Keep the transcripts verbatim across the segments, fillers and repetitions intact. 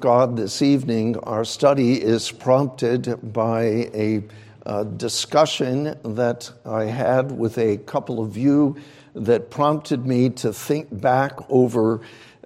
God this evening, our study is prompted by a uh, discussion that I had with a couple of you that prompted me to think back over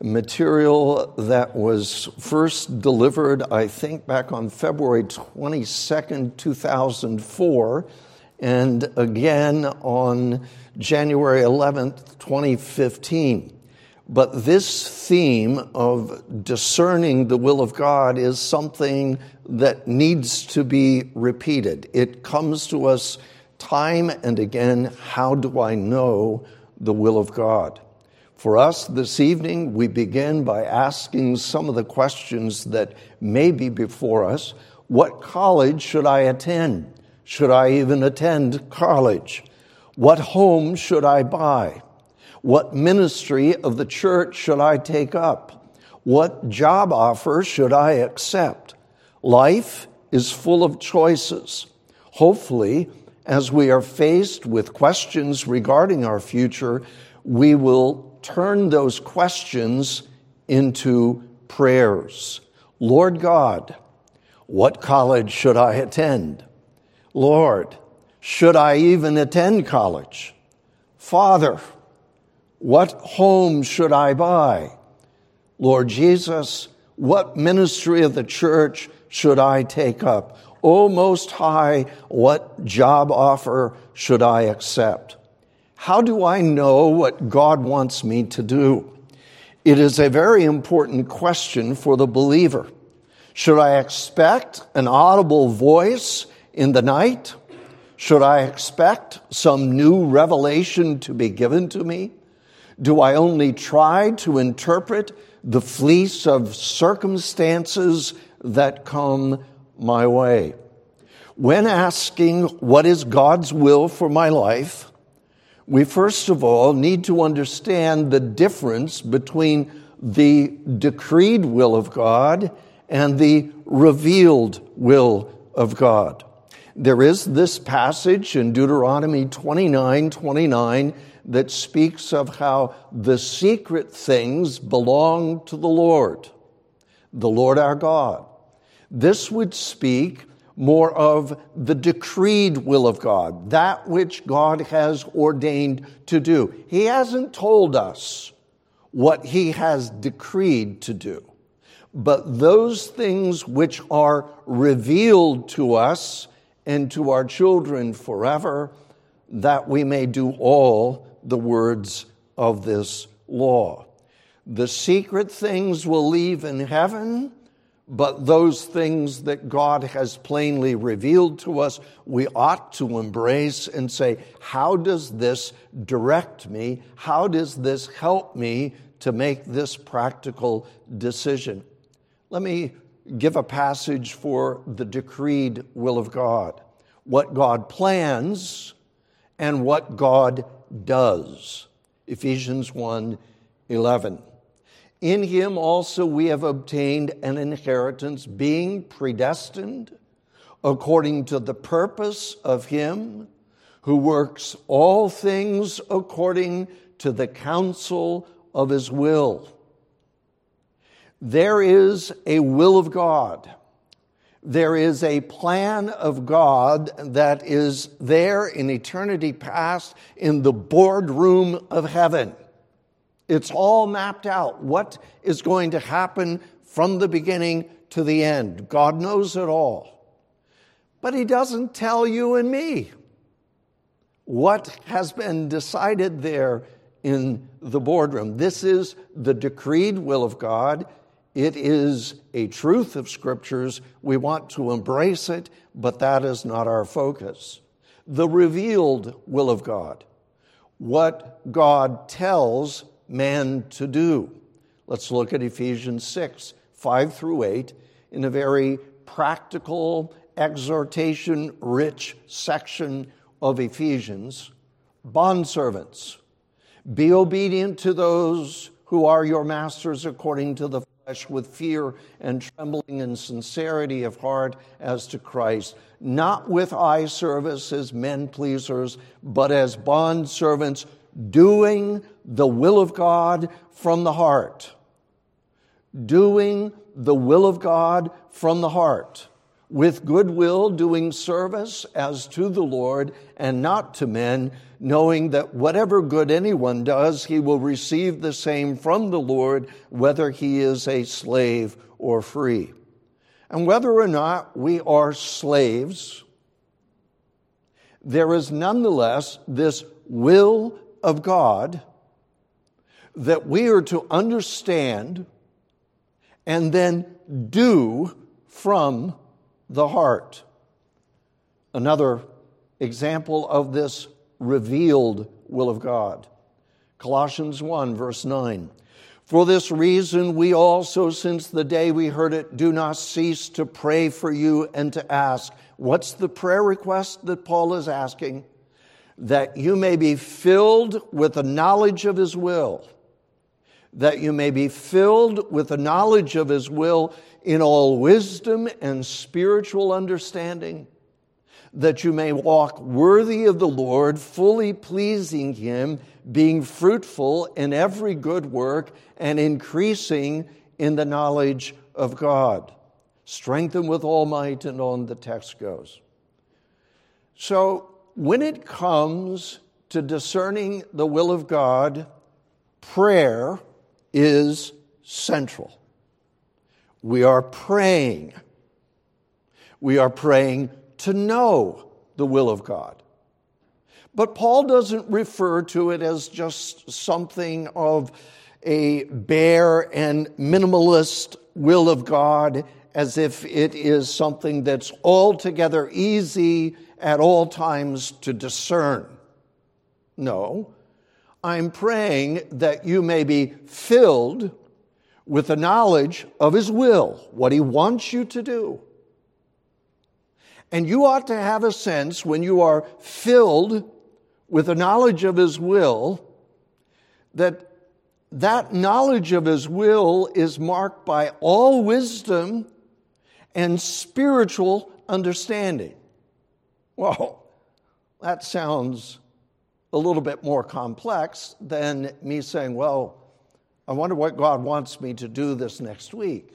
material that was first delivered, I think, back on February twenty-second, two thousand four, and again on January eleventh, twenty fifteen. But this theme of discerning the will of God is something that needs to be repeated. It comes to us time and again. How do I know the will of God? For us this evening, we begin by asking some of the questions that may be before us. What college should I attend? Should I even attend college? What home should I buy? What ministry of the church should I take up? What job offer should I accept? Life is full of choices. Hopefully, as we are faced with questions regarding our future, we will turn those questions into prayers. Lord God, what college should I attend? Lord, should I even attend college? Father, what home should I buy? Lord Jesus, what ministry of the church should I take up? O Most High, what job offer should I accept? How do I know what God wants me to do? It is a very important question for the believer. Should I expect an audible voice in the night? Should I expect some new revelation to be given to me? Do I only try to interpret the fleece of circumstances that come my way? When asking what is God's will for my life, we first of all need to understand the difference between the decreed will of God and the revealed will of God. There is this passage in Deuteronomy twenty-nine twenty-nine that speaks of how the secret things belong to the Lord, the Lord our God. This would speak more of the decreed will of God, that which God has ordained to do. He hasn't told us what he has decreed to do, but those things which are revealed to us and to our children forever, that we may do all the words of this law. The secret things will leave in heaven, but those things that God has plainly revealed to us, we ought to embrace and say, how does this direct me? How does this help me to make this practical decision? Let me give a passage for the decreed will of God. What God plans and what God does. Ephesians one eleven. In him also we have obtained an inheritance, being predestined according to the purpose of him who works all things according to the counsel of his will. There is a will of God. There is a plan of God that is there in eternity past in the boardroom of heaven. It's all mapped out. What is going to happen from the beginning to the end? God knows it all. But he doesn't tell you and me what has been decided there in the boardroom. This is the decreed will of God. It is a truth of Scriptures. We want to embrace it, but that is not our focus. The revealed will of God. What God tells man to do. Let's look at Ephesians six, five through eight, in a very practical, exhortation-rich section of Ephesians. Bondservants, be obedient to those who are your masters according to the flesh, with fear and trembling and sincerity of heart as to Christ, not with eye service as men pleasers, but as bondservants, doing the will of God from the heart. doing the will of God from the heart, with good will, doing service as to the Lord and not to men, knowing that whatever good anyone does, he will receive the same from the Lord, whether he is a slave or free. And whether or not we are slaves, there is nonetheless this will of God that we are to understand and then do from the heart. Another example of this revealed will of God. Colossians one, verse nine. For this reason we also, since the day we heard it, do not cease to pray for you and to ask. What's the prayer request that Paul is asking? That you may be filled with the knowledge of his will. That you may be filled with the knowledge of his will in all wisdom and spiritual understanding. That you may walk worthy of the Lord, fully pleasing him, being fruitful in every good work and increasing in the knowledge of God. Strengthened with all might, and on the text goes. So when it comes to discerning the will of God, prayer is central. We are praying. We are praying to know the will of God. But Paul doesn't refer to it as just something of a bare and minimalist will of God, as if it is something that's altogether easy at all times to discern. No, I'm praying that you may be filled with the knowledge of his will, what he wants you to do. And you ought to have a sense, when you are filled with the knowledge of his will, that that knowledge of his will is marked by all wisdom and spiritual understanding. Well, that sounds a little bit more complex than me saying, well, I wonder what God wants me to do this next week.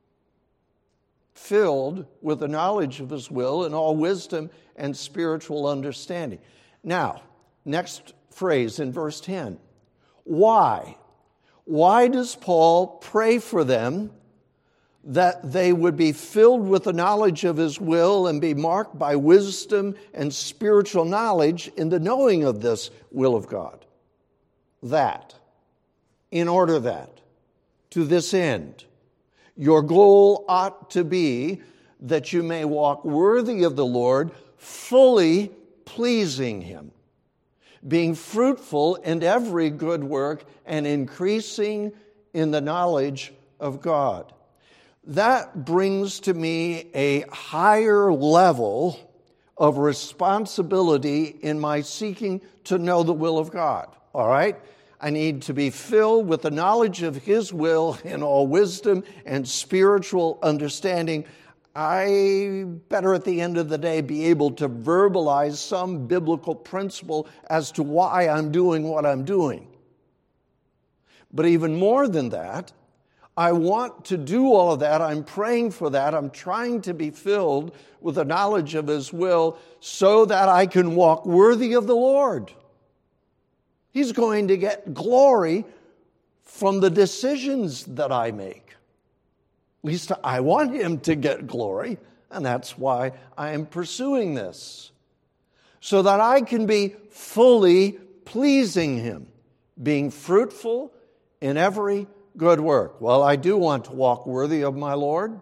Filled with the knowledge of his will and all wisdom and spiritual understanding. Now, next phrase in verse ten. Why? Why does Paul pray for them that they would be filled with the knowledge of his will and be marked by wisdom and spiritual knowledge in the knowing of this will of God? That, in order that, to this end, your goal ought to be that you may walk worthy of the Lord, fully pleasing him, being fruitful in every good work and increasing in the knowledge of God. That brings to me a higher level of responsibility in my seeking to know the will of God. All right? I need to be filled with the knowledge of his will in all wisdom and spiritual understanding. I better at the end of the day be able to verbalize some biblical principle as to why I'm doing what I'm doing. But even more than that, I want to do all of that. I'm praying for that. I'm trying to be filled with the knowledge of his will so that I can walk worthy of the Lord. He's going to get glory from the decisions that I make. At least I want him to get glory, and that's why I am pursuing this. So that I can be fully pleasing him, being fruitful in every good work. Well, I do want to walk worthy of my Lord.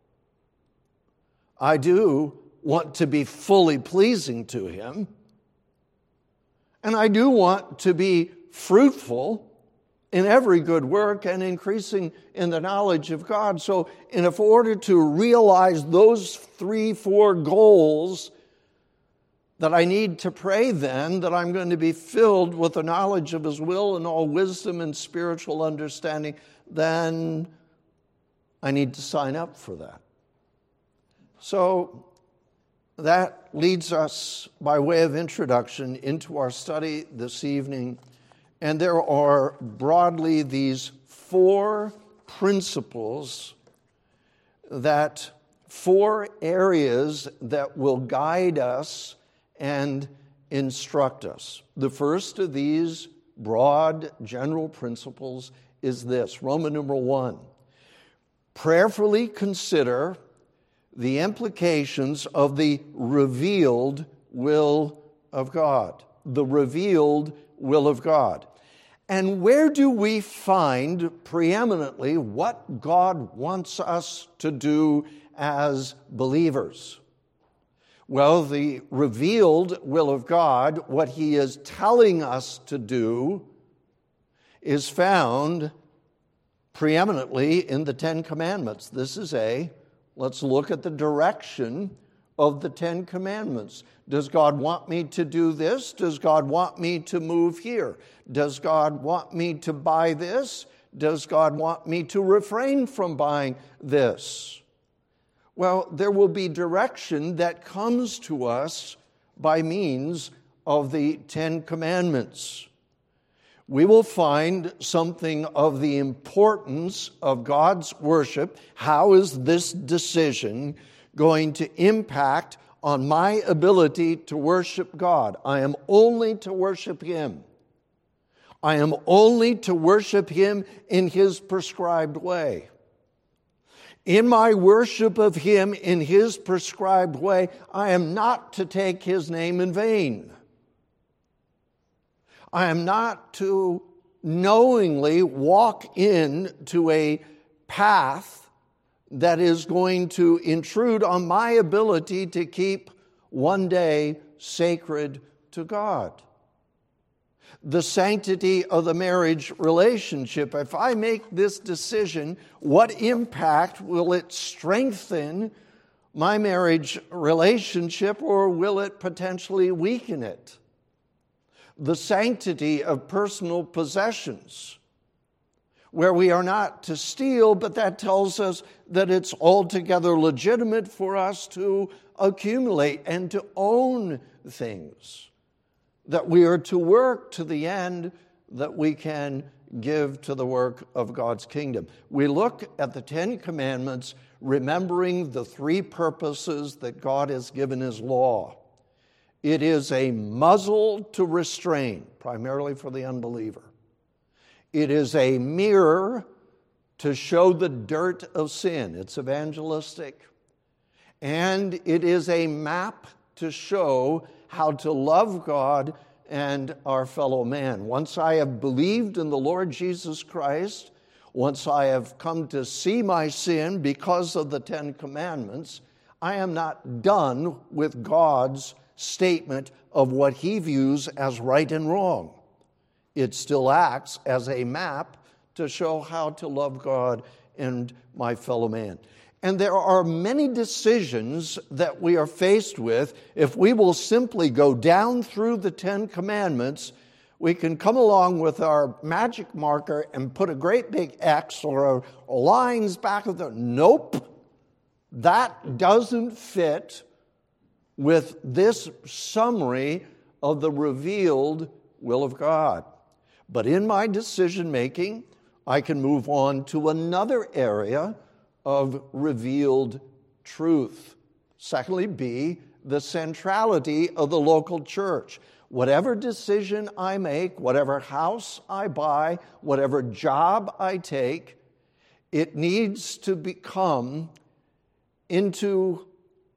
I do want to be fully pleasing to him. And I do want to be fruitful in every good work and increasing in the knowledge of God. So in order to realize those three, four goals that I need to pray then, that I'm going to be filled with the knowledge of his will and all wisdom and spiritual understanding, then I need to sign up for that. So that leads us, by way of introduction, into our study this evening. And there are broadly these four principles, that four areas that will guide us and instruct us. The first of these broad general principles is this, Roman numeral one. Prayerfully consider the implications of the revealed will of God. The revealed will of God. And where do we find preeminently what God wants us to do as believers? Well, the revealed will of God, what He is telling us to do, is found preeminently in the Ten Commandments. This is a, let's look at the direction of the Ten Commandments. Does God want me to do this? Does God want me to move here? Does God want me to buy this? Does God want me to refrain from buying this? Well, there will be direction that comes to us by means of the Ten Commandments. We will find something of the importance of God's worship. How is this decision going to impact on my ability to worship God? I am only to worship Him. I am only to worship Him in His prescribed way. In my worship of Him in His prescribed way, I am not to take His name in vain. I am not to knowingly walk into a path that is going to intrude on my ability to keep one day sacred to God. The sanctity of the marriage relationship. If I make this decision, what impact will it strengthen my marriage relationship, or will it potentially weaken it? The sanctity of personal possessions, where we are not to steal, but that tells us that it's altogether legitimate for us to accumulate and to own things, that we are to work to the end that we can give to the work of God's kingdom. We look at the Ten Commandments, remembering the three purposes that God has given His law. It is a muzzle to restrain, primarily for the unbeliever. It is a mirror to show the dirt of sin. It's evangelistic. And it is a map to show how to love God and our fellow man. Once I have believed in the Lord Jesus Christ, once I have come to see my sin because of the Ten Commandments, I am not done with God's statement of what He views as right and wrong. It still acts as a map to show how to love God and my fellow man. And there are many decisions that we are faced with. If we will simply go down through the Ten Commandments, we can come along with our magic marker and put a great big X or a lines back of the, nope, that doesn't fit with this summary of the revealed will of God. But in my decision making, I can move on to another area of revealed truth. Secondly, B, the centrality of the local church. Whatever decision I make, whatever house I buy, whatever job I take, it needs to become into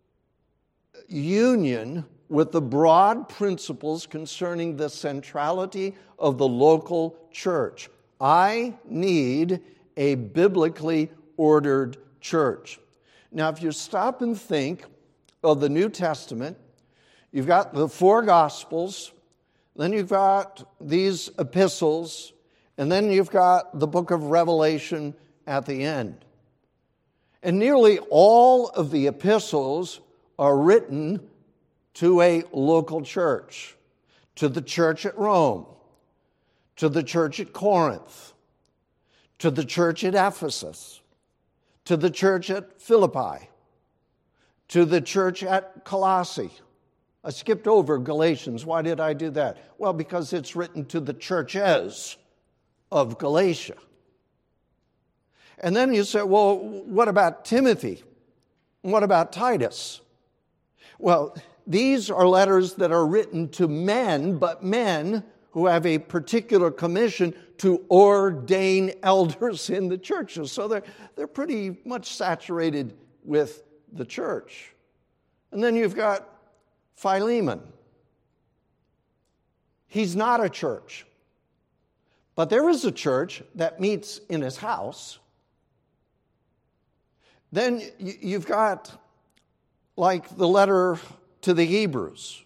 union with the broad principles concerning the centrality of the local church. I need a biblically ordered church. Now, if you stop and think of the New Testament, you've got the four Gospels, then you've got these epistles, and then you've got the book of Revelation at the end. And nearly all of the epistles are written to a local church, to the church at Rome, to the church at Corinth, to the church at Ephesus, to the church at Philippi, to the church at Colossae. I skipped over Galatians. Why did I do that? Well, because it's written to the churches of Galatia. And then you say, well, what about Timothy? What about Titus? Well, these are letters that are written to men, but men who have a particular commission to ordain elders in the churches. So they're, they're pretty much saturated with the church. And then you've got Philemon. He's not a church. But there is a church that meets in his house. Then you've got, like, the letter to the Hebrews.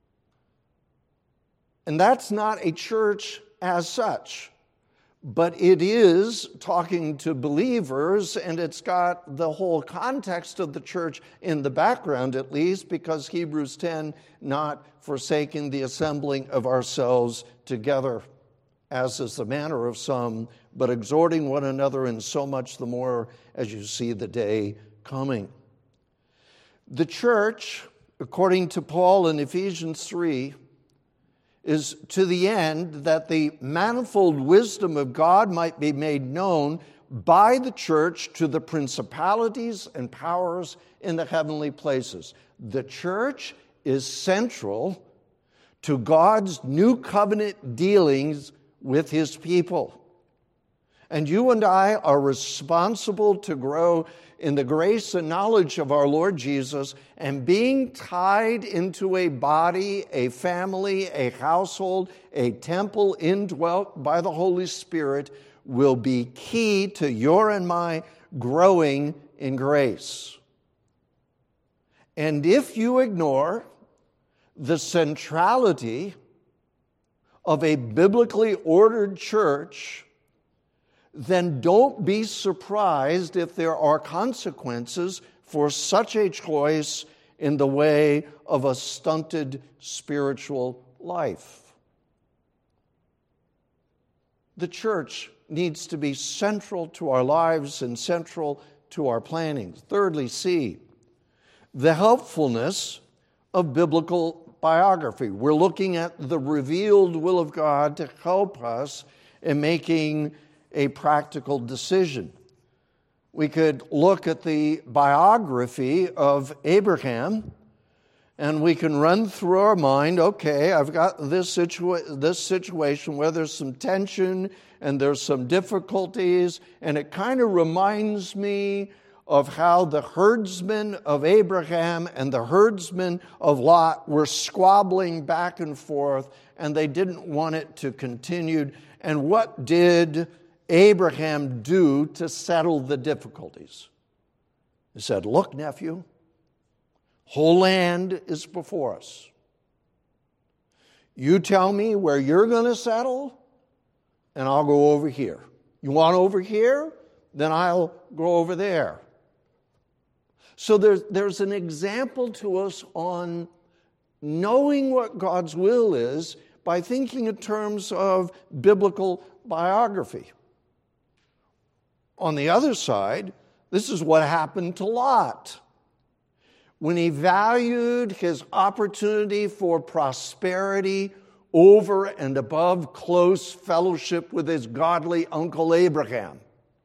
And that's not a church as such, but it is talking to believers, and it's got the whole context of the church in the background, at least, because Hebrews ten, not forsaking the assembling of ourselves together, as is the manner of some, but exhorting one another, and so much the more as you see the day coming. The church, according to Paul in Ephesians three, is to the end that the manifold wisdom of God might be made known by the church to the principalities and powers in the heavenly places. The church is central to God's new covenant dealings with his people. And you and I are responsible to grow in the grace and knowledge of our Lord Jesus, and being tied into a body, a family, a household, a temple indwelt by the Holy Spirit will be key to your and my growing in grace. And if you ignore the centrality of a biblically ordered church, then don't be surprised if there are consequences for such a choice in the way of a stunted spiritual life. The church needs to be central to our lives and central to our planning. Thirdly, C, the helpfulness of biblical biography. We're looking at the revealed will of God to help us in making a practical decision. We could look at the biography of Abraham, and we can run through our mind, okay, I've got this, situa- this situation where there's some tension and there's some difficulties, and it kind of reminds me of how the herdsmen of Abraham and the herdsmen of Lot were squabbling back and forth, and they didn't want it to continue. And what did Abraham do to settle the difficulties? He said, look, nephew, whole land is before us. You tell me where you're going to settle, and I'll go over here. You want over here? Then I'll go over there. So there's, there's an example to us on knowing what God's will is by thinking in terms of biblical biography. On the other side, this is what happened to Lot. When he valued his opportunity for prosperity over and above close fellowship with his godly uncle Abraham,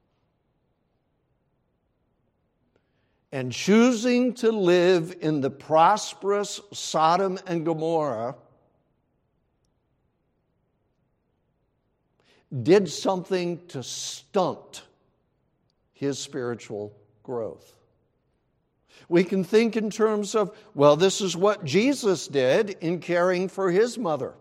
and choosing to live in the prosperous Sodom and Gomorrah, did something to stunt his spiritual growth. We can think in terms of, well, this is what Jesus did in caring for his mother.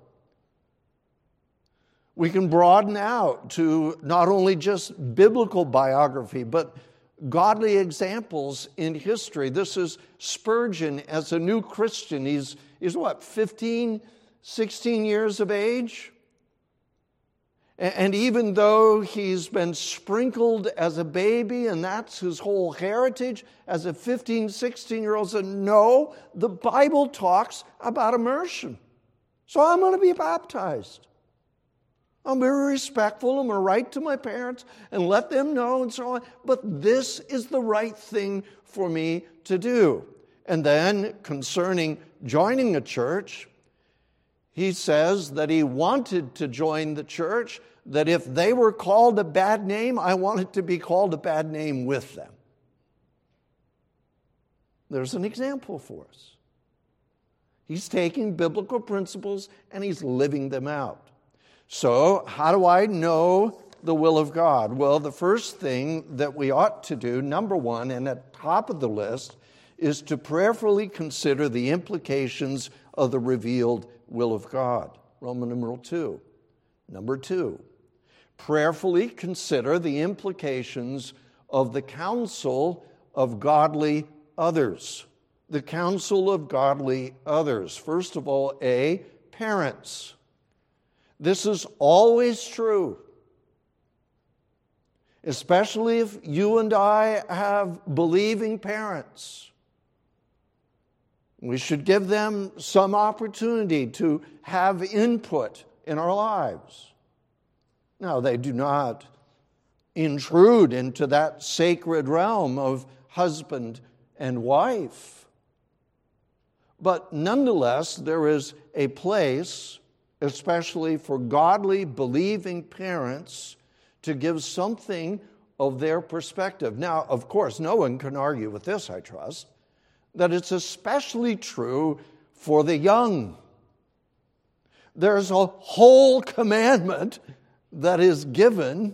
We can broaden out to not only just biblical biography, but godly examples in history. This is Spurgeon as a new Christian. He's, he's what, fifteen, sixteen years of age? And even though he's been sprinkled as a baby and that's his whole heritage, as a fifteen, sixteen-year-old said, no, the Bible talks about immersion. So I'm going to be baptized. I'm very respectful. I'm going to write to my parents and let them know and so on. But this is the right thing for me to do. And then concerning joining a church, he says that he wanted to join the church, that if they were called a bad name, I want it to be called a bad name with them. There's an example for us. He's taking biblical principles and he's living them out. So, how do I know the will of God? Well, the first thing that we ought to do, number one, and at the top of the list, is to prayerfully consider the implications of the revealed will of God. Roman numeral two. Number two, prayerfully consider the implications of the counsel of godly others. The counsel of godly others. First of all, A, parents. This is always true. Especially if you and I have believing parents. We should give them some opportunity to have input in our lives. Now, they do not intrude into that sacred realm of husband and wife. But nonetheless, there is a place, especially for godly, believing parents, to give something of their perspective. Now, of course, no one can argue with this, I trust, that it's especially true for the young. There's a whole commandment that is given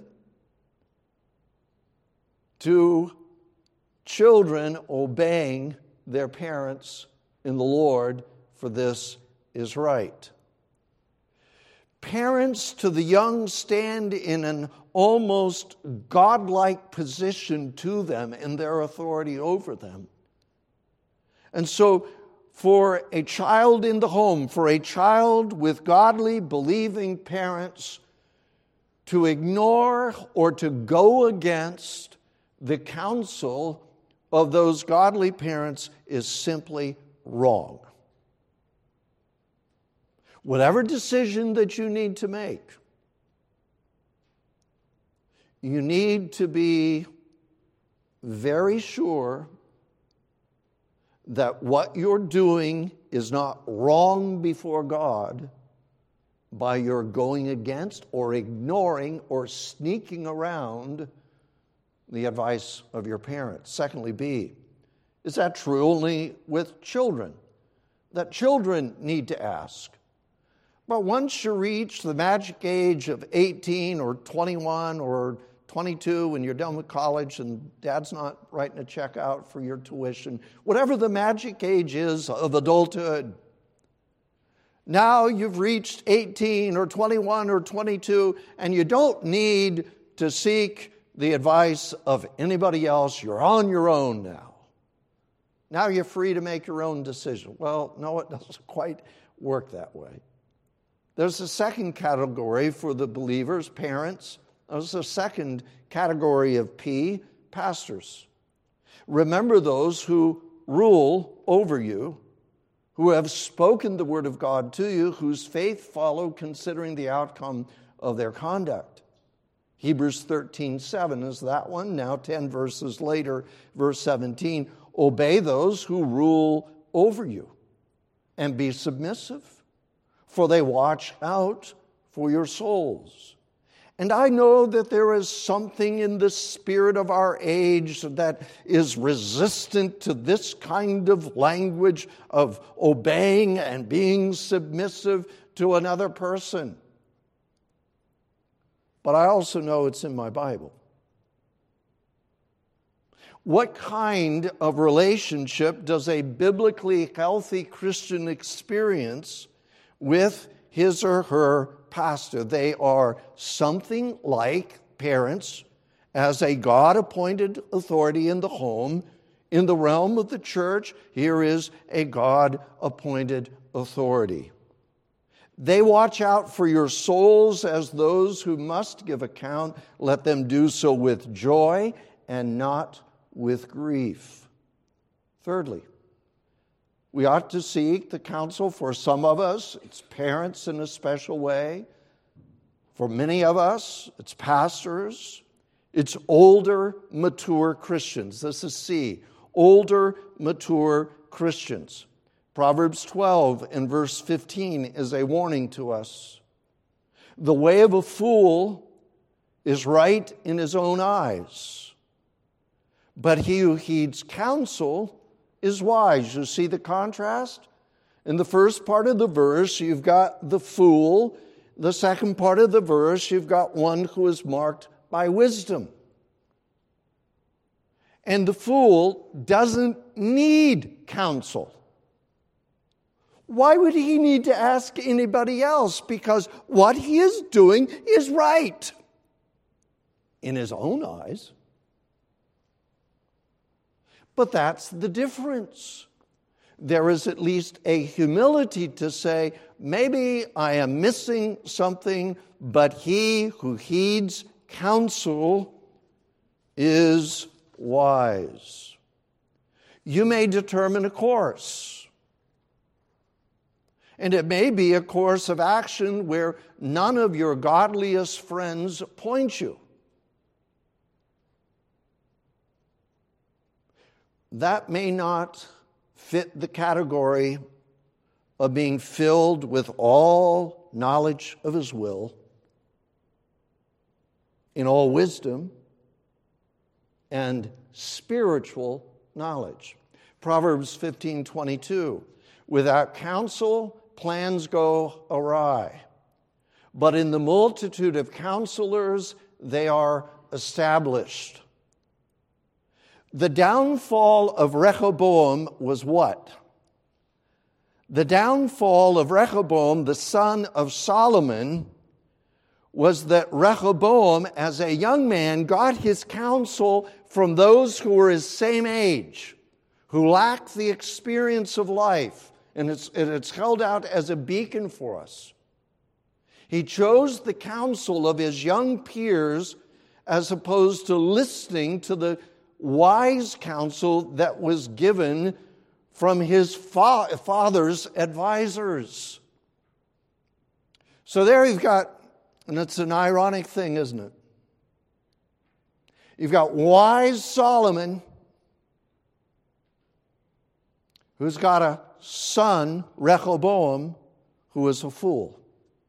to children obeying their parents in the Lord, for this is right. Parents to the young stand in an almost godlike position to them in their authority over them. And so, for a child in the home, for a child with godly, believing parents, to ignore or to go against the counsel of those godly parents is simply wrong. Whatever decision that you need to make, you need to be very sure that what you're doing is not wrong before God by your going against or ignoring or sneaking around the advice of your parents. Secondly, B, is that true only with children? That children need to ask. But once you reach the magic age of eighteen or twenty-one or twenty-two, when you're done with college and dad's not writing a check out for your tuition, whatever the magic age is of adulthood, now you've reached eighteen or twenty-one or twenty-two, and you don't need to seek the advice of anybody else. You're on your own now. Now you're free to make your own decision. Well, no, it doesn't quite work that way. There's a second category for the believers, parents. There's a second category of P, pastors. Remember those who rule over you, who have spoken the word of God to you, whose faith follow considering the outcome of their conduct. Hebrews thirteen seven is that one. Now ten verses later, verse seventeen, obey those who rule over you and be submissive, for they watch out for your souls. And I know that there is something in the spirit of our age that is resistant to this kind of language of obeying and being submissive to another person. But I also know it's in my Bible. What kind of relationship does a biblically healthy Christian experience with his or her pastor? They are something like parents as a God-appointed authority in the home. In the realm of the church, here is a God-appointed authority. They watch out for your souls as those who must give account. Let them do so with joy and not with grief. Thirdly, we ought to seek the counsel. For some of us, it's parents in a special way. For many of us, it's pastors. It's older, mature Christians. This is C, older, mature Christians. Proverbs twelve and verse fifteen is a warning to us. The way of a fool is right in his own eyes, but he who heeds counsel is wise. You see the contrast? In the first part of the verse, you've got the fool. The second part of the verse, you've got one who is marked by wisdom. And the fool doesn't need counsel. Why would he need to ask anybody else? Because what he is doing is right in his own eyes. But that's the difference. There is at least a humility to say, maybe I am missing something, but he who heeds counsel is wise. You may determine a course. And it may be a course of action where none of your godliest friends point you. That may not fit the category of being filled with all knowledge of his will, in all wisdom, and spiritual knowledge. Proverbs fifteen twenty-two, without counsel, plans go awry, but in the multitude of counselors, they are established. The downfall of Rehoboam was what? The downfall of Rehoboam, the son of Solomon, was that Rehoboam, as a young man, got his counsel from those who were his same age, who lacked the experience of life. And it's, it's held out as a beacon for us. He chose the counsel of his young peers as opposed to listening to the wise counsel that was given from his fa- father's advisors. So there you've got, and it's an ironic thing, isn't it? You've got wise Solomon, who's got a son, Rehoboam, who is a fool.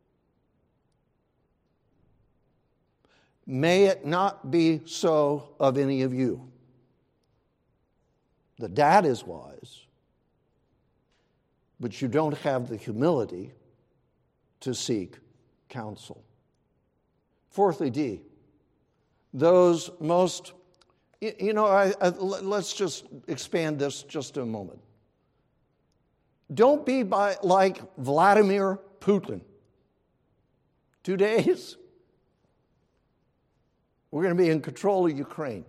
May it not be so of any of you. The dad is wise, but you don't have the humility to seek counsel. Fourthly, D, those most, you know, I, I, let's just expand this just a moment. Don't be by, like Vladimir Putin. Two days, we're going to be in control of Ukraine.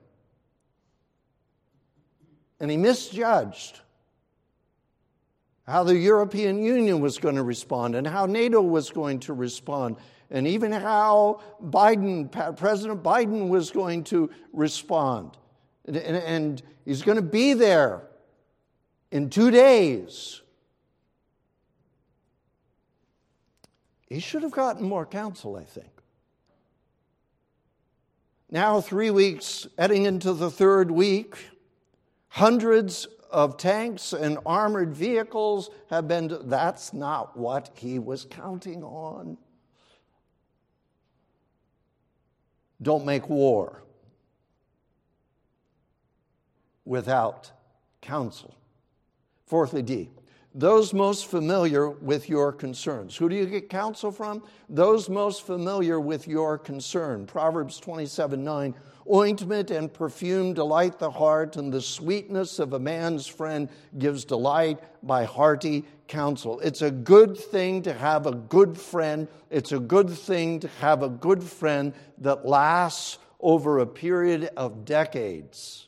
And he misjudged how the European Union was going to respond and how NATO was going to respond and even how Biden, President Biden was going to respond. And, and he's going to be there in two days. He should have gotten more counsel, I think. Now, three weeks, heading into the third week, hundreds of tanks and armored vehicles have been... That's not what he was counting on. Don't make war without counsel. Fourthly, D, those most familiar with your concerns. Who do you get counsel from? Those most familiar with your concern. Proverbs twenty-seven nine, ointment and perfume delight the heart, and the sweetness of a man's friend gives delight by hearty counsel. It's a good thing to have a good friend. It's a good thing to have a good friend that lasts over a period of decades.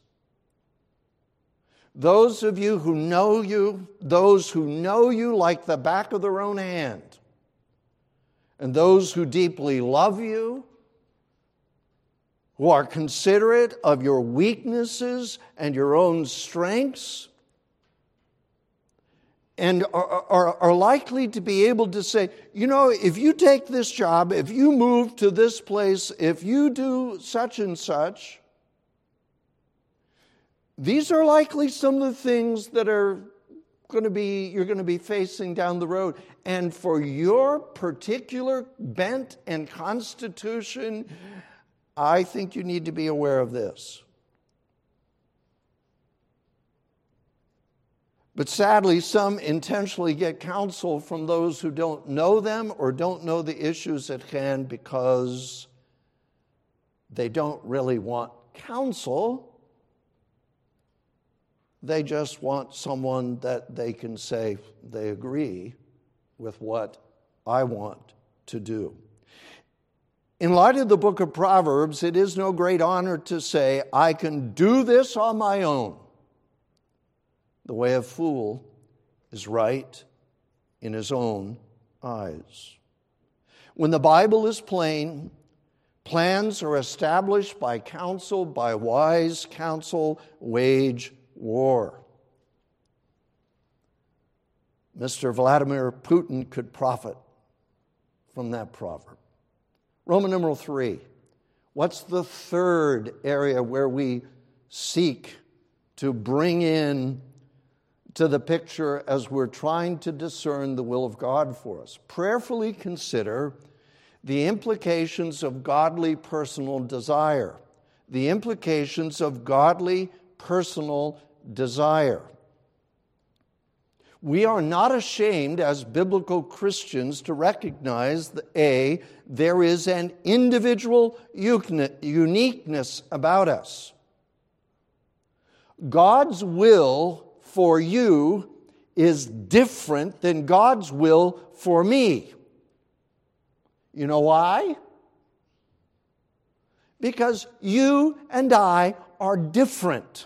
Those of you who know you, those who know you like the back of their own hand, and those who deeply love you, who are considerate of your weaknesses and your own strengths, and are, are, are likely to be able to say, you know, if you take this job, if you move to this place, if you do such and such, these are likely some of the things that are going to be, you're going to be facing down the road. And for your particular bent and constitution, I think you need to be aware of this. But sadly, some intentionally get counsel from those who don't know them or don't know the issues at hand because they don't really want counsel. They just want someone that they can say they agree with what I want to do. In light of the book of Proverbs, it is no great honor to say, I can do this on my own. The way of fool is right in his own eyes. When the Bible is plain, plans are established by counsel, by wise counsel, wage war. Mister Vladimir Putin could profit from that proverb. Roman numeral three. What's the third area where we seek to bring in to the picture as we're trying to discern the will of God for us? Prayerfully consider the implications of godly personal desire. The implications of godly personal desire. We are not ashamed as biblical Christians to recognize that A, there is an individual uniqueness about us. God's will for you is different than God's will for me. You know why? Because you and I are different.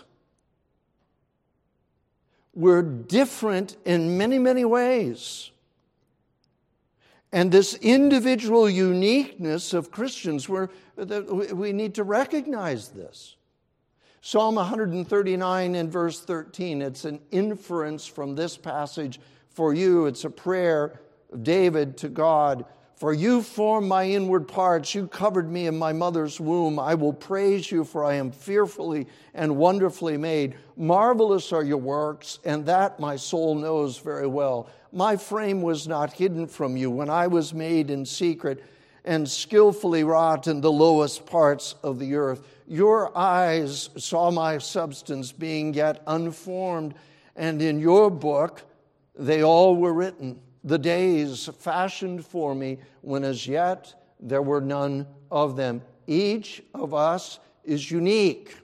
We're different in many, many ways. And this individual uniqueness of Christians, we're, we need to recognize this. Psalm one thirty-nine and verse thirteen, it's an inference from this passage for you. It's a prayer of David to God. For you formed my inward parts. You covered me in my mother's womb. I will praise you, for I am fearfully and wonderfully made. Marvelous are your works, and that my soul knows very well. My frame was not hidden from you when I was made in secret and skillfully wrought in the lowest parts of the earth. Your eyes saw my substance being yet unformed, and in your book they all were written. The days fashioned for me when as yet there were none of them. Each of us is unique.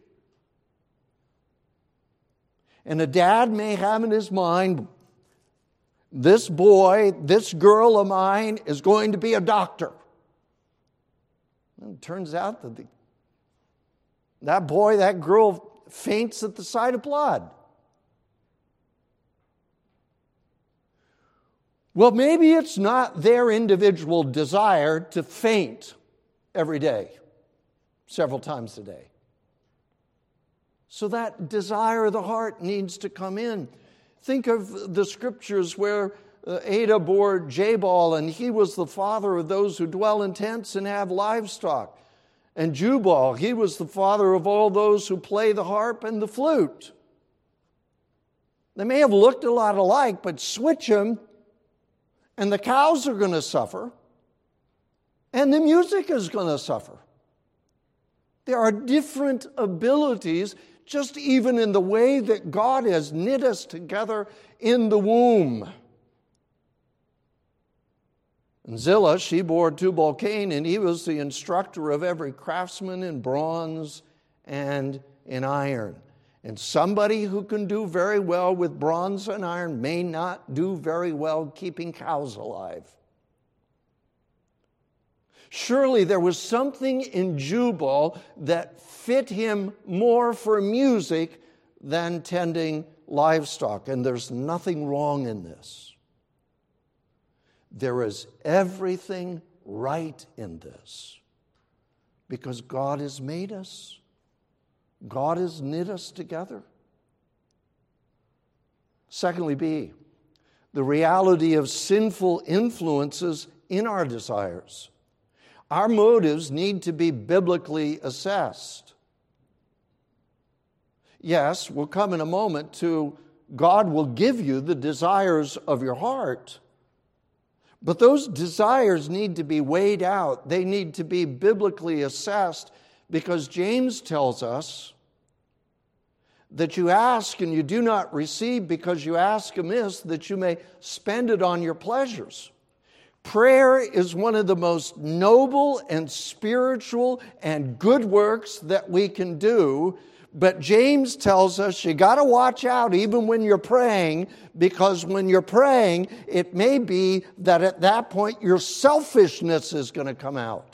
And a dad may have in his mind, this boy, this girl of mine is going to be a doctor. And it turns out that the, that boy, that girl faints at the sight of blood. Well, maybe it's not their individual desire to faint every day, several times a day. So that desire of the heart needs to come in. Think of the scriptures where uh, Ada bore Jabal, and he was the father of those who dwell in tents and have livestock. And Jubal, he was the father of all those who play the harp and the flute. They may have looked a lot alike, but switch them, and the cows are going to suffer, and the music is going to suffer. There are different abilities, just even in the way that God has knit us together in the womb. And Zillah, she bore Tubal-Cain, and he was the instructor of every craftsman in bronze and in iron. And somebody who can do very well with bronze and iron may not do very well keeping cows alive. Surely there was something in Jubal that fit him more for music than tending livestock. And there's nothing wrong in this. There is everything right in this because God has made us. God has knit us together. Secondly, B, the reality of sinful influences in our desires. Our motives need to be biblically assessed. Yes, we'll come in a moment to God will give you the desires of your heart. But those desires need to be weighed out. They need to be biblically assessed Because James tells us that you ask and you do not receive because you ask amiss, that you may spend it on your pleasures. Prayer is one of the most noble and spiritual and good works that we can do. But James tells us you got to watch out even when you're praying, because when you're praying, it may be that at that point your selfishness is going to come out.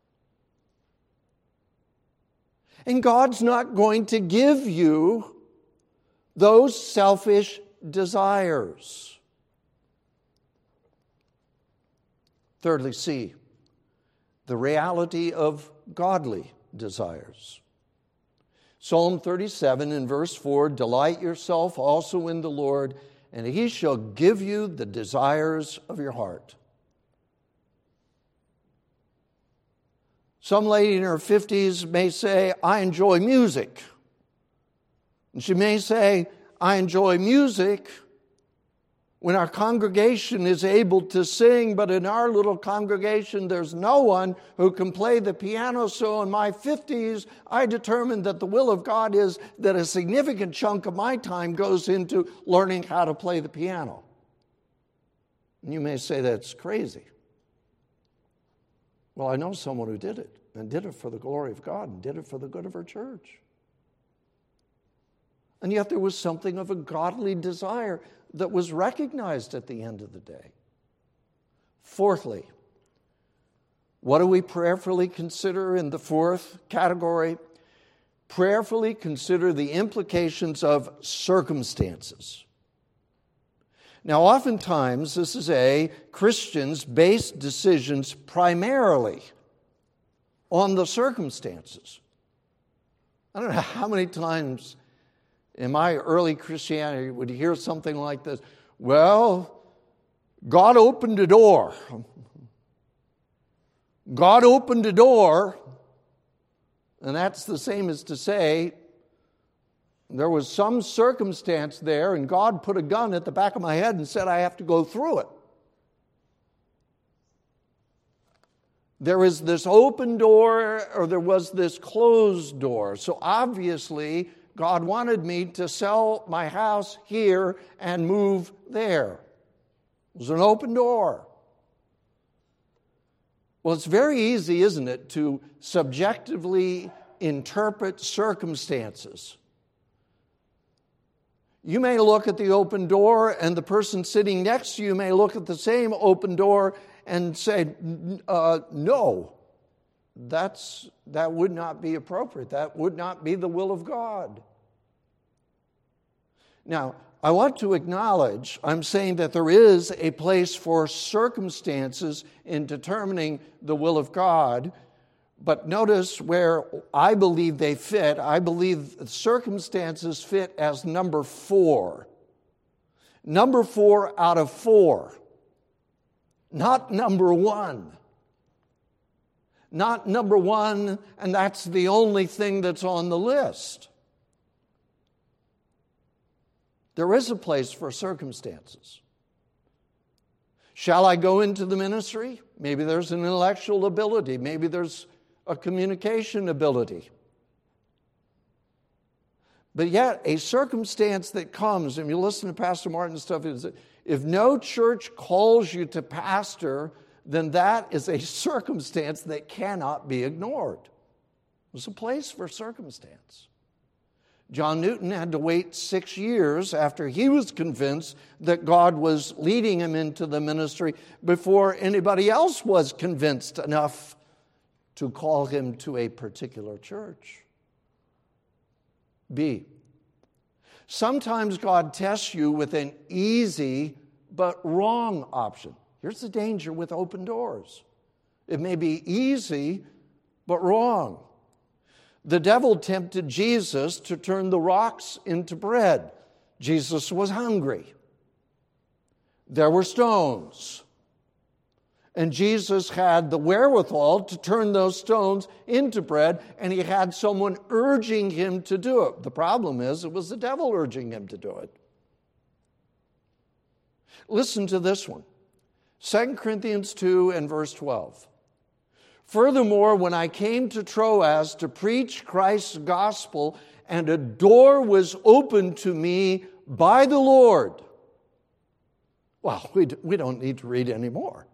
And God's not going to give you those selfish desires. Thirdly, C, the reality of godly desires. Psalm thirty-seven in verse four, delight yourself also in the Lord, and He shall give you the desires of your heart. Some lady in her fifties may say, I enjoy music. And she may say, I enjoy music when our congregation is able to sing, but in our little congregation there's no one who can play the piano. So in my fifties, I determined that the will of God is that a significant chunk of my time goes into learning how to play the piano. And you may say that's crazy. Well, I know someone who did it, and did it for the glory of God, and did it for the good of her church. And yet there was something of a godly desire that was recognized at the end of the day. Fourthly, what do we prayerfully consider in the fourth category? Prayerfully consider the implications of circumstances. Now, oftentimes, this is a Christians base decisions primarily on the circumstances. I don't know how many times in my early Christianity would you hear something like this. Well, God opened a door. God opened a door. And that's the same as to say, there was some circumstance there, and God put a gun at the back of my head and said, I have to go through it. There is this open door, or there was this closed door. So obviously, God wanted me to sell my house here and move there. It was an open door. Well, it's very easy, isn't it, to subjectively interpret circumstances. You may look at the open door, and the person sitting next to you may look at the same open door and say, uh, no, that's, that would not be appropriate. That would not be the will of God. Now, I want to acknowledge, I'm saying that there is a place for circumstances in determining the will of God, but notice where I believe they fit. I believe circumstances fit as number four. Number four out of four. Not number one. Not number one, and that's the only thing that's on the list. There is a place for circumstances. Shall I go into the ministry? Maybe there's an intellectual ability. Maybe there's a communication ability. But yet, a circumstance that comes, and you listen to Pastor Martin's stuff, is that if no church calls you to pastor, then that is a circumstance that cannot be ignored. There's a place for circumstance. John Newton had to wait six years after he was convinced that God was leading him into the ministry before anybody else was convinced enough to call him to a particular church. B, sometimes God tests you with an easy but wrong option. Here's the danger with open doors. It may be easy but wrong. The devil tempted Jesus to turn the rocks into bread. Jesus was hungry. There were stones. And Jesus had the wherewithal to turn those stones into bread, and he had someone urging him to do it. The problem is, it was the devil urging him to do it. Listen to this one. Second Corinthians two and verse twelve. Furthermore, when I came to Troas to preach Christ's gospel, and a door was opened to me by the Lord. Well, we we don't need to read anymore.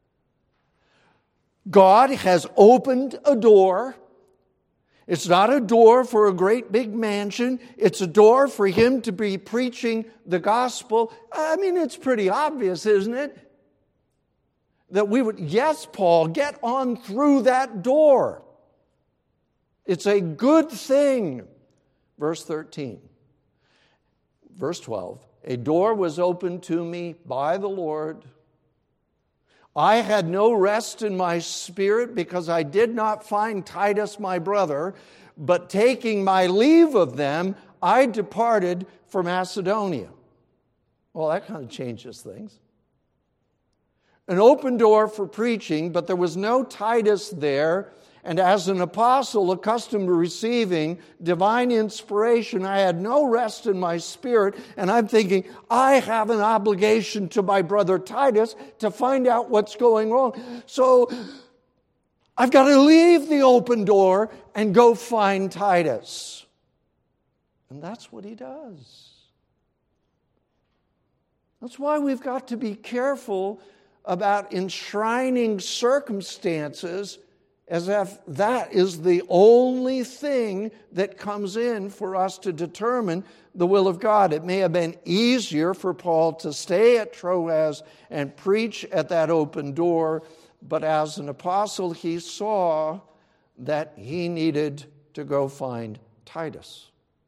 God has opened a door. It's not a door for a great big mansion. It's a door for him to be preaching the gospel. I mean, it's pretty obvious, isn't it? That we would, yes, Paul, get on through that door. It's a good thing. Verse thirteen. Verse twelve. A door was opened to me by the Lord. I had no rest in my spirit because I did not find Titus my brother, but taking my leave of them, I departed for Macedonia. Well, that kind of changes things. An open door for preaching, but there was no Titus there. And as an apostle accustomed to receiving divine inspiration, I had no rest in my spirit. And I'm thinking, I have an obligation to my brother Titus to find out what's going wrong. So I've got to leave the open door and go find Titus. And that's what he does. That's why we've got to be careful about enshrining circumstances as if that is the only thing that comes in for us to determine the will of God. It may have been easier for Paul to stay at Troas and preach at that open door, but as an apostle, he saw that he needed to go find Titus.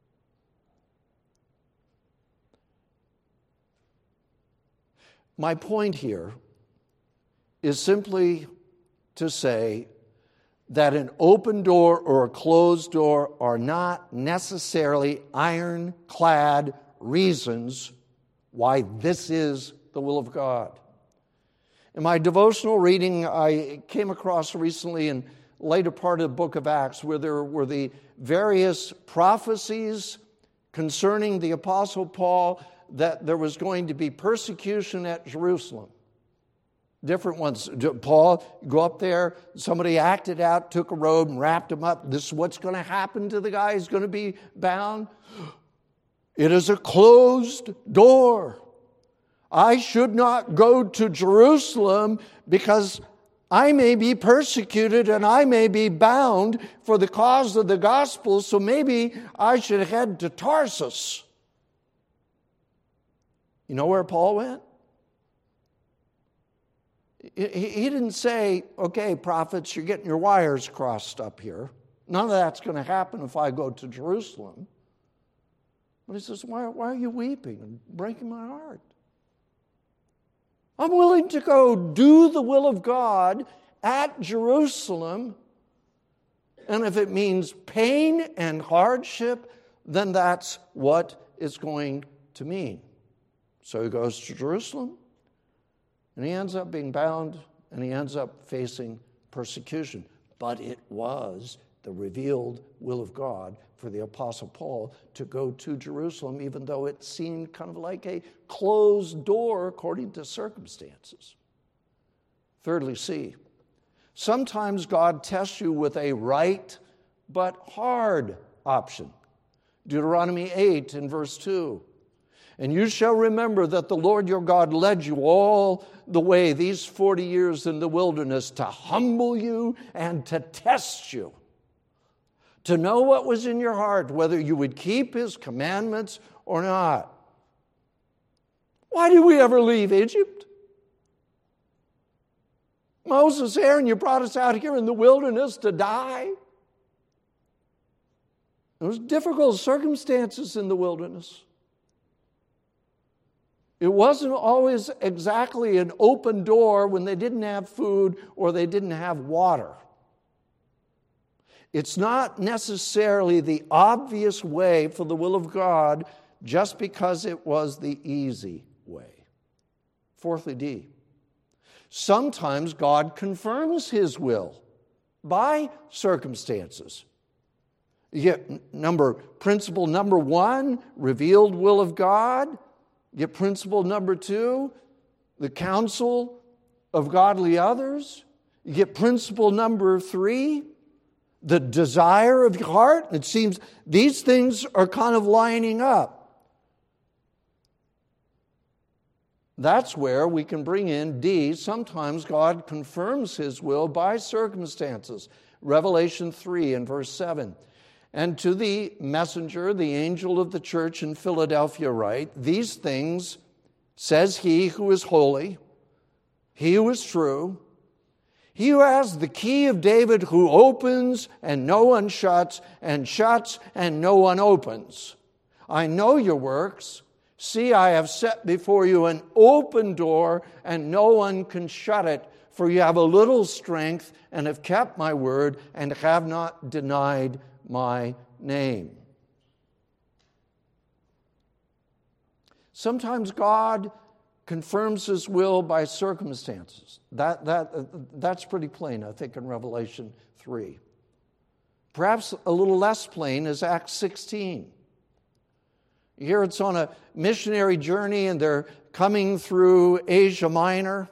My point here is simply to say that an open door or a closed door are not necessarily ironclad reasons why this is the will of God. In my devotional reading, I came across recently in the later part of the book of Acts where there were the various prophecies concerning the Apostle Paul that there was going to be persecution at Jerusalem. Different ones. Paul, go up there, somebody acted out, took a robe and wrapped him up. This is what's going to happen to the guy. He's going to be bound. It is a closed door. I should not go to Jerusalem because I may be persecuted and I may be bound for the cause of the gospel, so maybe I should head to Tarsus. You know where Paul went? He didn't say, okay, prophets, you're getting your wires crossed up here. None of that's going to happen if I go to Jerusalem. But he says, why, why are you weeping and breaking my heart? I'm willing to go do the will of God at Jerusalem. And if it means pain and hardship, then that's what it's going to mean. So he goes to Jerusalem. And he ends up being bound, and he ends up facing persecution. But it was the revealed will of God for the Apostle Paul to go to Jerusalem, even though it seemed kind of like a closed door according to circumstances. Thirdly, C, sometimes God tests you with a right but hard option. Deuteronomy eight in verse two. And you shall remember that the Lord your God led you all the way these forty years in the wilderness to humble you and to test you, to know what was in your heart, whether you would keep his commandments or not. Why did we ever leave Egypt? Moses, Aaron, you brought us out here in the wilderness to die. There was difficult circumstances in the wilderness. It wasn't always exactly an open door when they didn't have food or they didn't have water. It's not necessarily the obvious way for the will of God just because it was the easy way. Fourthly, D. Sometimes God confirms his will by circumstances. You get number, principle number one, revealed will of God. Get principle number two, the counsel of godly others. You get principle number three, the desire of your heart. It seems these things are kind of lining up. That's where we can bring in D. Sometimes God confirms His will by circumstances. Revelation three and verse seven. And to the messenger, the angel of the church in Philadelphia write, these things says He who is holy, He who is true, He who has the key of David, who opens and no one shuts, and shuts and no one opens. I know your works. See, I have set before you an open door, and no one can shut it. For you have a little strength, and have kept my word, and have not denied my name. Sometimes God confirms His will by circumstances. That, that, that's pretty plain, I think, in Revelation three. Perhaps a little less plain is Acts sixteen. Here it's on a missionary journey, and they're coming through Asia Minor,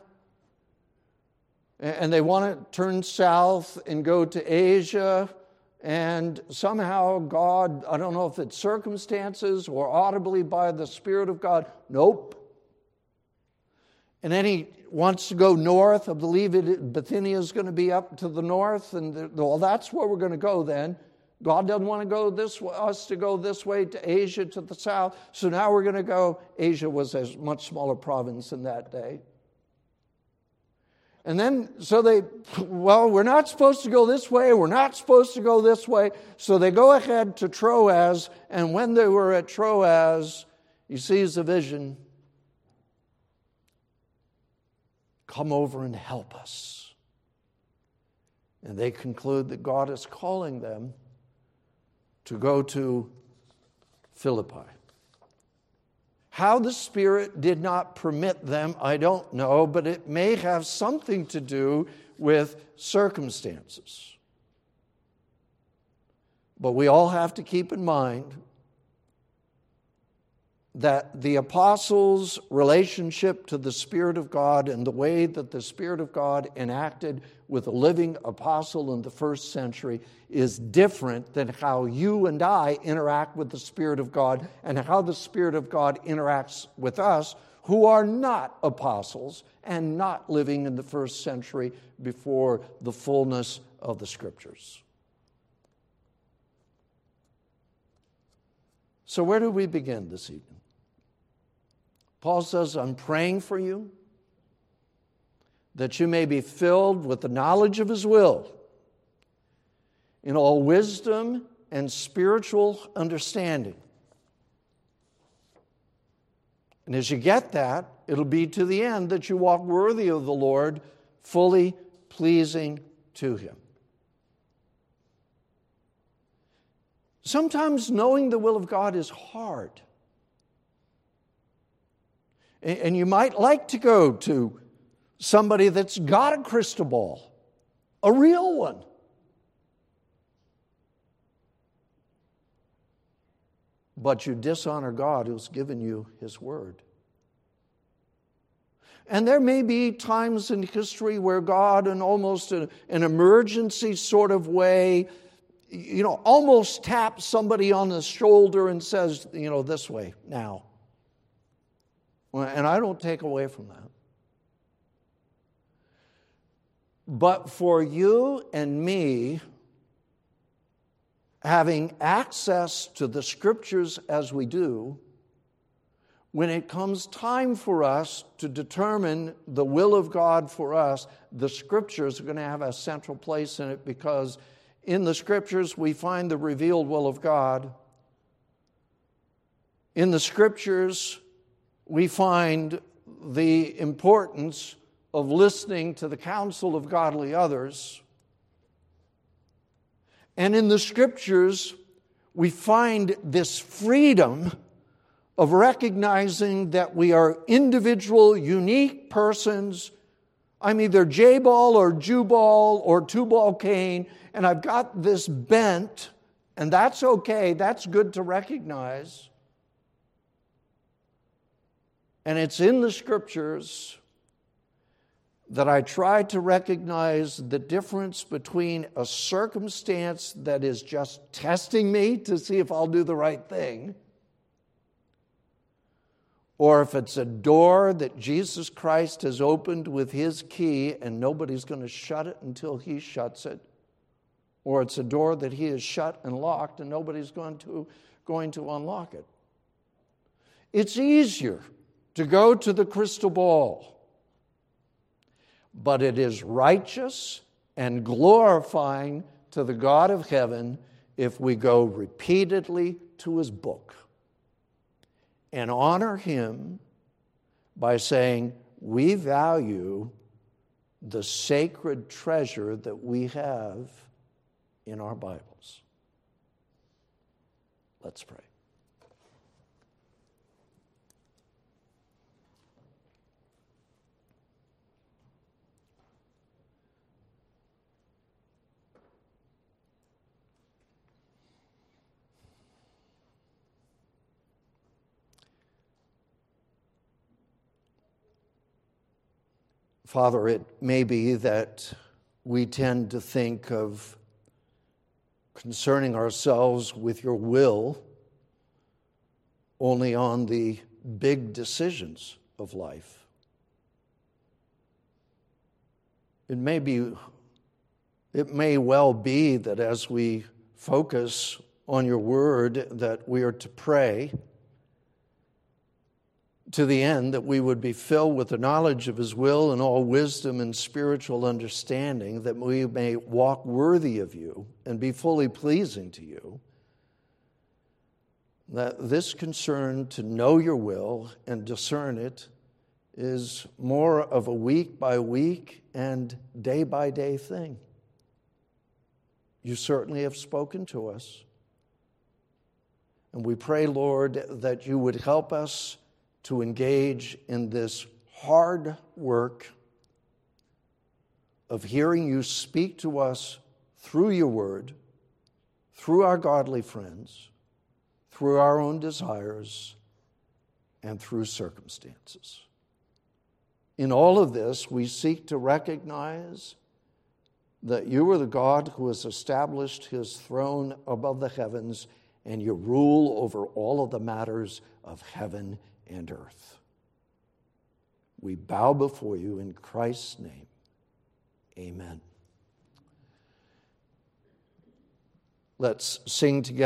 and they want to turn south and go to Asia, and somehow God, I don't know if it's circumstances or audibly by the Spirit of God, nope. And then he wants to go north. I believe it, Bithynia is going to be up to the north, and well, that's where we're going to go then. God doesn't want to go this way, us to go this way to Asia to the south. So now we're going to go. Asia was a much smaller province in that day. And then, so they, well, we're not supposed to go this way. We're not supposed to go this way. So they go ahead to Troas. And when they were at Troas, he sees a vision. Come over and help us. And they conclude that God is calling them to go to Philippi. How the Spirit did not permit them, I don't know, but it may have something to do with circumstances. But we all have to keep in mind that the apostles' relationship to the Spirit of God and the way that the Spirit of God enacted with a living apostle in the first century is different than how you and I interact with the Spirit of God and how the Spirit of God interacts with us who are not apostles and not living in the first century before the fullness of the Scriptures. So where do we begin this evening? Paul says, I'm praying for you that you may be filled with the knowledge of His will in all wisdom and spiritual understanding. And as you get that, it'll be to the end that you walk worthy of the Lord, fully pleasing to Him. Sometimes knowing the will of God is hard. And you might like to go to somebody that's got a crystal ball, a real one. But you dishonor God who's given you His word. And there may be times in history where God, in almost a, an emergency sort of way, you know, almost taps somebody on the shoulder and says, you know, this way now. And I don't take away from that. But for you and me, having access to the Scriptures as we do, when it comes time for us to determine the will of God for us, the Scriptures are going to have a central place in it, because in the Scriptures we find the revealed will of God. In the Scriptures we find the importance of listening to the counsel of godly others. And in the Scriptures, we find this freedom of recognizing that we are individual, unique persons. I'm either J-ball or Jubal or Tubal Cain, and I've got this bent, and that's okay. That's good to recognize. And it's in the Scriptures that I try to recognize the difference between a circumstance that is just testing me to see if I'll do the right thing, or if it's a door that Jesus Christ has opened with his key and nobody's going to shut it until he shuts it, or it's a door that he has shut and locked and nobody's going to, going to unlock it. It's easier to go to the crystal ball, but it is righteous and glorifying to the God of heaven if we go repeatedly to his book and honor him by saying, we value the sacred treasure that we have in our Bibles. Let's pray. Father, it may be that we tend to think of concerning ourselves with your will only on the big decisions of life. It may be, it may well be that as we focus on your word that we are to pray to the end that we would be filled with the knowledge of his will and all wisdom and spiritual understanding, that we may walk worthy of you and be fully pleasing to you. That this concern to know your will and discern it is more of a week by week and day by day thing. You certainly have spoken to us. And we pray, Lord, that you would help us to engage in this hard work of hearing you speak to us through your word, through our godly friends, through our own desires, and through circumstances. In all of this, we seek to recognize that you are the God who has established his throne above the heavens, and you rule over all of the matters of heaven and earth. We bow before you in Christ's name. Amen. Let's sing together.